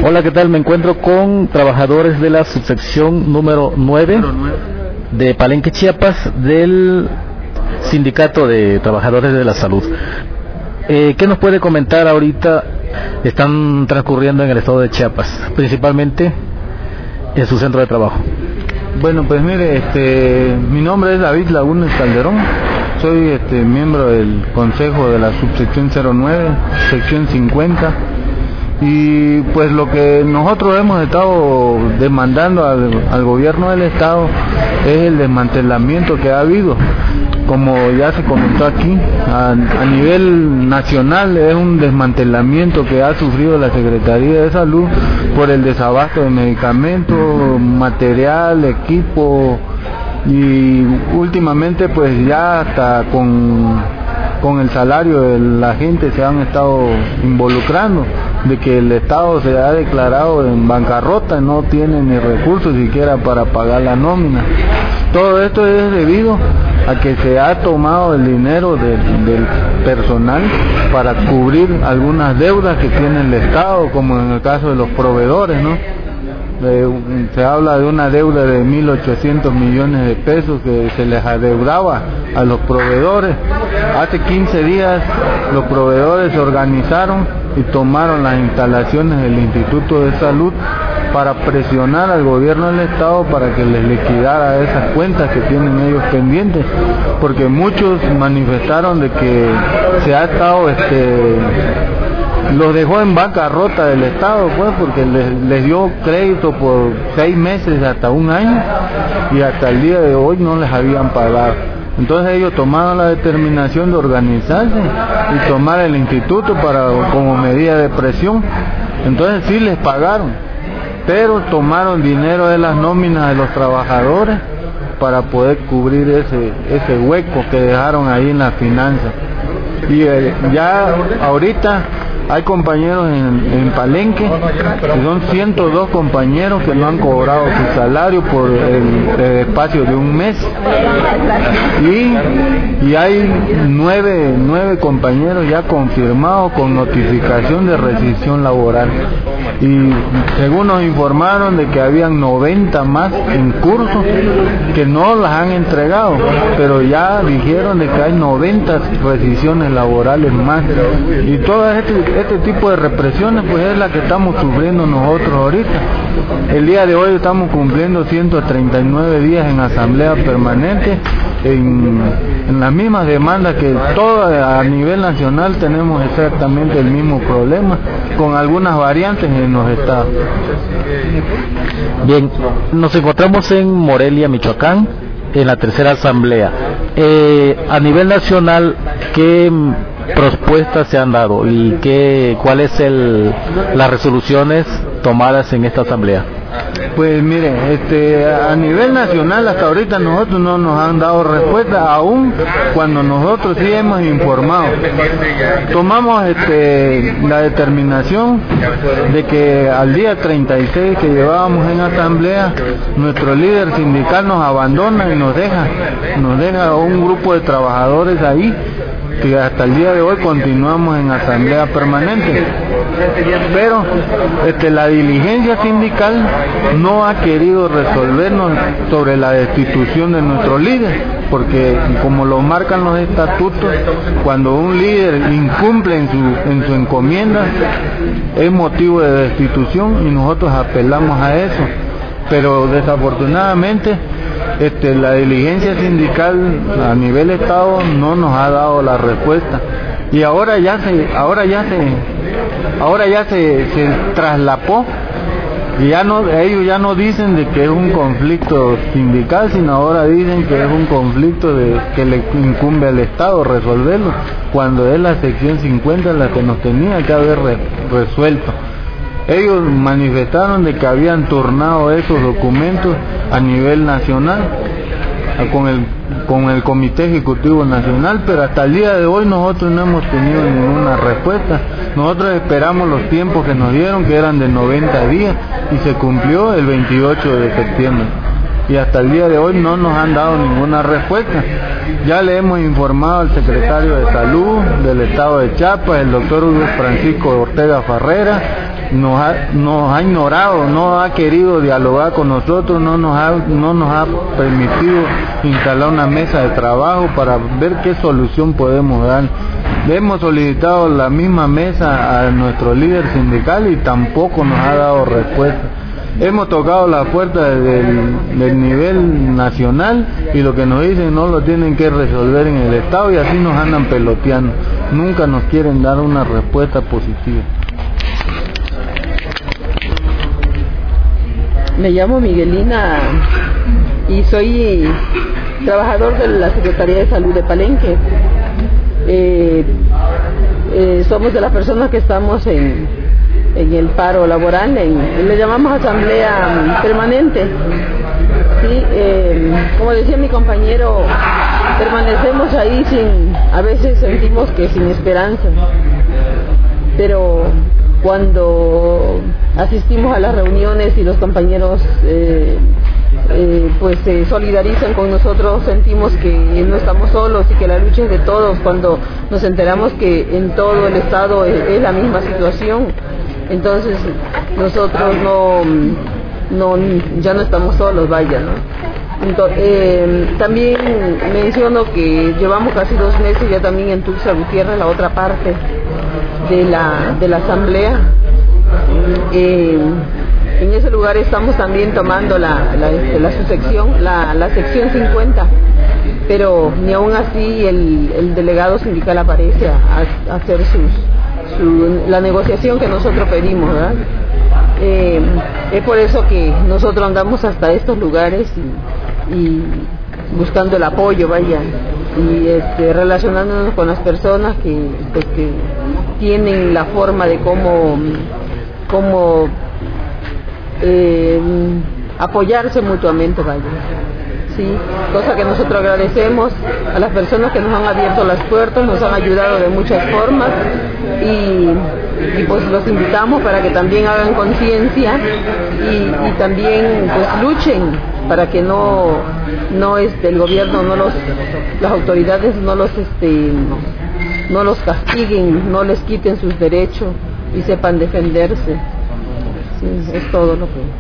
Hola, ¿qué tal? Me encuentro con trabajadores de la subsección número 9 de Palenque, Chiapas, del Sindicato de Trabajadores de la Salud. ¿Qué nos puede comentar ahorita? Están transcurriendo en el estado de Chiapas, principalmente en su centro de trabajo. Bueno, pues mire, mi nombre es David Lagunes Calderón, soy miembro del Consejo de la subsección 09, sección 50, y pues lo que nosotros hemos estado demandando al gobierno del estado es el desmantelamiento que ha habido. Como ya se comentó aquí, a nivel nacional es un desmantelamiento que ha sufrido la Secretaría de Salud por el desabasto de medicamentos, material, equipo, y últimamente pues ya hasta con el salario de la gente se han estado involucrando, de que el Estado se ha declarado en bancarrota, no tiene ni recursos siquiera para pagar la nómina. Todo esto es debido a que se ha tomado el dinero del personal para cubrir algunas deudas que tiene el Estado, como en el caso de los proveedores, ¿no? Se habla de una deuda de 1.800 millones de pesos que se les adeudaba a los proveedores. Hace 15 días los proveedores se organizaron y tomaron las instalaciones del Instituto de Salud para presionar al gobierno del estado para que les liquidara esas cuentas que tienen ellos pendientes, porque muchos manifestaron de que se ha estado los dejó en bancarrota del Estado, pues, porque les dio crédito por 6 meses hasta un año y hasta el día de hoy no les habían pagado. Entonces ellos tomaron la determinación de organizarse y tomar el instituto como medida de presión. Entonces sí les pagaron, pero tomaron dinero de las nóminas de los trabajadores para poder cubrir ese hueco que dejaron ahí en las finanzas. Y ya ahorita hay compañeros en Palenque, que son 102 compañeros que no han cobrado su salario por el espacio de un mes, y hay nueve compañeros ya confirmados con notificación de rescisión laboral, y según nos informaron de que habían 90 más en curso que no las han entregado, pero ya dijeron de que hay 90 rescisiones laborales más, y todo este tipo de represiones pues es la que estamos sufriendo nosotros ahorita. El día de hoy estamos cumpliendo 139 días en asamblea permanente en las mismas demandas que todas a nivel nacional. Tenemos exactamente el mismo problema con algunas variantes en los estados. Bien, nos encontramos en Morelia, Michoacán, en la tercera asamblea. A nivel nacional, ¿qué propuestas se han dado y cuáles las resoluciones tomadas en esta asamblea? Pues mire, a nivel nacional hasta ahorita nosotros no nos han dado respuesta, aún cuando nosotros sí hemos informado. Tomamos la determinación de que al día 36 que llevábamos en asamblea, nuestro líder sindical nos abandona y nos deja un grupo de trabajadores ahí, que hasta el día de hoy continuamos en asamblea permanente, pero la diligencia sindical no ha querido resolvernos sobre la destitución de nuestro líder, porque como lo marcan los estatutos, cuando un líder incumple en su encomienda es motivo de destitución, y nosotros apelamos a eso, pero desafortunadamente la diligencia sindical a nivel estado no nos ha dado la respuesta, y ahora ya se traslapó, y ellos ya no dicen de que es un conflicto sindical, sino ahora dicen que es un conflicto que le incumbe al Estado resolverlo, cuando es la sección 50 la que nos tenía que haber resuelto. Ellos manifestaron de que habían turnado esos documentos a nivel nacional con el Comité Ejecutivo Nacional, pero hasta el día de hoy nosotros no hemos tenido ninguna respuesta. Nosotros esperamos los tiempos que nos dieron, que eran de 90 días, y se cumplió el 28 de septiembre. y hasta el día de hoy no nos han dado ninguna respuesta. Ya le hemos informado al secretario de Salud del Estado de Chiapas, el doctor Francisco Ortega Farrera, nos ha ignorado, no ha querido dialogar con nosotros, no nos ha permitido instalar una mesa de trabajo para ver qué solución podemos dar. Le hemos solicitado la misma mesa a nuestro líder sindical y tampoco nos ha dado respuesta. Hemos tocado la puerta del nivel nacional y lo que nos dicen no lo tienen que resolver en el Estado y así nos andan peloteando. Nunca nos quieren dar una respuesta positiva. Me llamo Miguelina y soy trabajador de la Secretaría de Salud de Palenque. Somos de las personas que estamos en el paro laboral, le llamamos asamblea permanente. Sí, como decía mi compañero, permanecemos ahí a veces sentimos que sin esperanza, pero cuando asistimos a las reuniones y los compañeros pues se solidarizan con nosotros, sentimos que no estamos solos y que la lucha es de todos. Cuando nos enteramos que en todo el estado es la misma situación, entonces nosotros ya no estamos solos, vaya, ¿no? Entonces, también menciono que llevamos casi 2 meses ya también en Tuxtla Gutiérrez, la otra parte de la asamblea. En ese lugar estamos también tomando la subsección, la sección 50, pero ni aún así el delegado sindical aparece a hacer la negociación que nosotros pedimos, ¿verdad? Es por eso que nosotros andamos hasta estos lugares y buscando el apoyo, vaya, y relacionándonos con las personas que tienen la forma de cómo apoyarse mutuamente, vaya. Sí, cosa que nosotros agradecemos a las personas que nos han abierto las puertas, nos han ayudado de muchas formas y pues los invitamos para que también hagan conciencia y también pues luchen para que no el gobierno, las autoridades no los castiguen, no les quiten sus derechos y sepan defenderse. Sí, es todo lo que...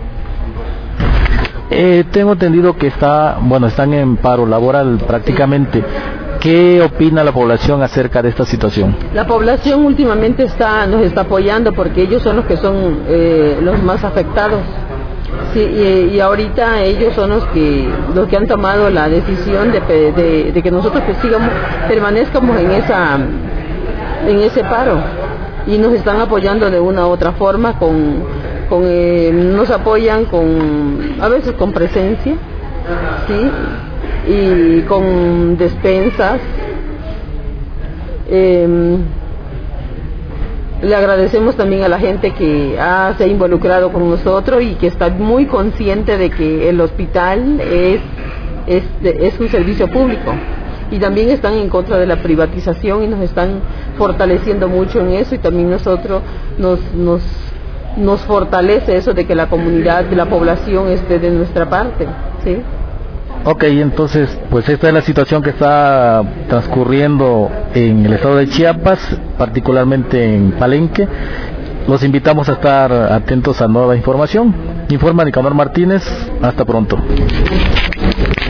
Tengo entendido que están en paro laboral prácticamente. ¿Qué opina la población acerca de esta situación? La población últimamente nos está apoyando porque ellos son los que son los más afectados. Sí, y ahorita ellos son los que han tomado la decisión de que nosotros pues permanezcamos en ese paro y nos están apoyando de una u otra forma nos apoyan a veces con presencia, ¿sí? Y con despensas. Le agradecemos también a la gente que se ha involucrado con nosotros y que está muy consciente de que el hospital es un servicio público, y también están en contra de la privatización y nos están fortaleciendo mucho en eso, y también nosotros nos fortalece eso de que la comunidad, de la población esté de nuestra parte, ¿sí? Ok, entonces, pues esta es la situación que está transcurriendo en el estado de Chiapas, particularmente en Palenque. Los invitamos a estar atentos a nueva información. Informa Nicanor Martínez, hasta pronto.